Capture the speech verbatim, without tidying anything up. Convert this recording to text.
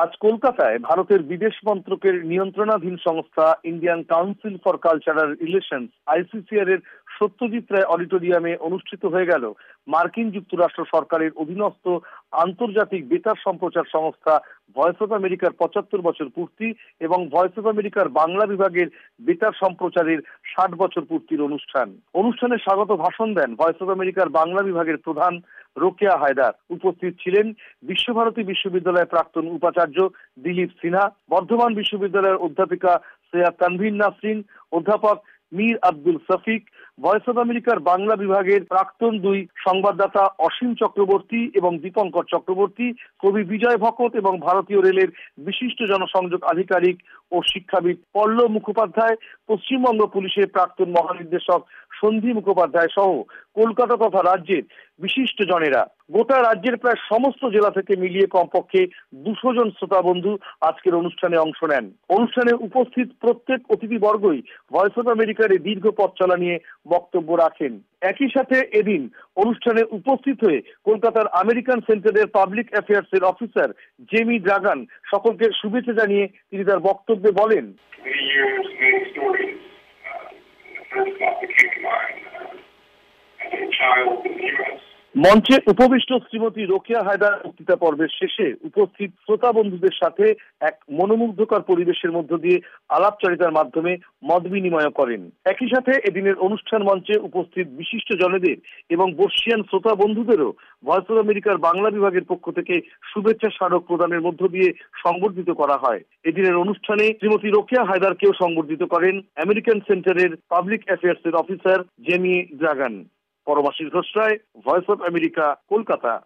আজ কলকাতায় ভারতের বিদেশ মন্ত্রকের নিয়ন্ত্রণাধীন সংস্থা Indian council for cultural relations ICCR এর সত্যজিৎ রায় অডিটোরিয়ামে অনুষ্ঠিত হয়ে গেল মার্কিন যুক্তরাষ্ট্র সরকারের অধীনস্থ আন্তর্জাতিক বেতার সম্প্রচার সংস্থা ভয়েস অফ আমেরিকার পঁচাত্তর বছর পূর্তি এবং ভয়েস অফ আমেরিকার বাংলা বিভাগের বেতার সম্প্রচারের ষাট বছর পূর্তির অনুষ্ঠান। অনুষ্ঠানে স্বাগত ভাষণ দেন ভয়েস অফ আমেরিকার বাংলা বিভাগের প্রধান রোকেয়া হায়দার। উপস্থিত ছিলেন বিশ্বভারতী বিশ্ববিদ্যালয়ের প্রাক্তন উপাচার্য দিলীপ সিনহা, বর্ধমান বিশ্ববিদ্যালয়ের অধ্যাপিকা সৈয়দ তানভীর নাসরিন, অধ্যাপক মীর আব্দুল শফিক, ভয়েস অফ আমেরিকার বাংলা বিভাগের প্রাক্তন দুই সংবাদদাতা অসীম চক্রবর্তী এবং দীপঙ্কর চক্রবর্তী, কবি বিজয় ভকত এবং ভারতীয় রেলের বিশিষ্ট জনসংযোগ আধিকারিক ও শিক্ষাবিদ পল্লব মুখোপাধ্যায়, পশ্চিমবঙ্গ পুলিশের প্রাক্তন মহানির্দেশক সন্ধি মুখোপাধ্যায় সহ কলকাতা তথা রাজ্যের বিশিষ্ট জনেরা। গোটা রাজ্যের প্রায় সমস্ত জেলা থেকে মিলিয়ে কমপক্ষে দুশো জন শ্রোতা বন্ধু আজকের অনুষ্ঠানে অংশ নেন। অনুষ্ঠানে উপস্থিত প্রত্যেক অতিথিবর্গই ভয়েস অফ আমেরিকার এই দীর্ঘ পথ চলা নিয়ে বক্তব্য রাখেন। একই সাথে এদিন অনুষ্ঠানে উপস্থিত হয়ে কলকাতার আমেরিকান সেন্টারের পাবলিক অ্যাফেয়ার্স এর অফিসার জেমি ড্রাগান সকলকে শুভেচ্ছা জানিয়ে তিনি তার বক্তব্যে বলেন, মঞ্চে উপবিষ্ট শ্রীমতী রোকেয়া হায়দার বক্তৃতা পর্বের শেষে উপস্থিত শ্রোতা বন্ধুদের সাথে এক মনোমুগ্ধকর পরিবেশের মধ্য দিয়ে আলাপচারিতার মাধ্যমে মত বিনিময় করেন। একই সাথে এদিনের অনুষ্ঠান মঞ্চে উপস্থিত বিশিষ্ট জনেদের এবং বর্ষিয়ান শ্রোতা বন্ধুদেরও ভয়েস অফ আমেরিকার বাংলা বিভাগের পক্ষ থেকে শুভেচ্ছা স্মারক প্রদানের মধ্য দিয়ে সংবর্ধিত করা হয়। এদিনের অনুষ্ঠানে শ্রীমতী রোকেয়া হায়দারকেও সংবর্ধিত করেন আমেরিকান সেন্টারের পাবলিক অ্যাফেয়ার্স এর officer Jamie Dragan. Paramashis Ghosh Roy, voice of America, Kolkata.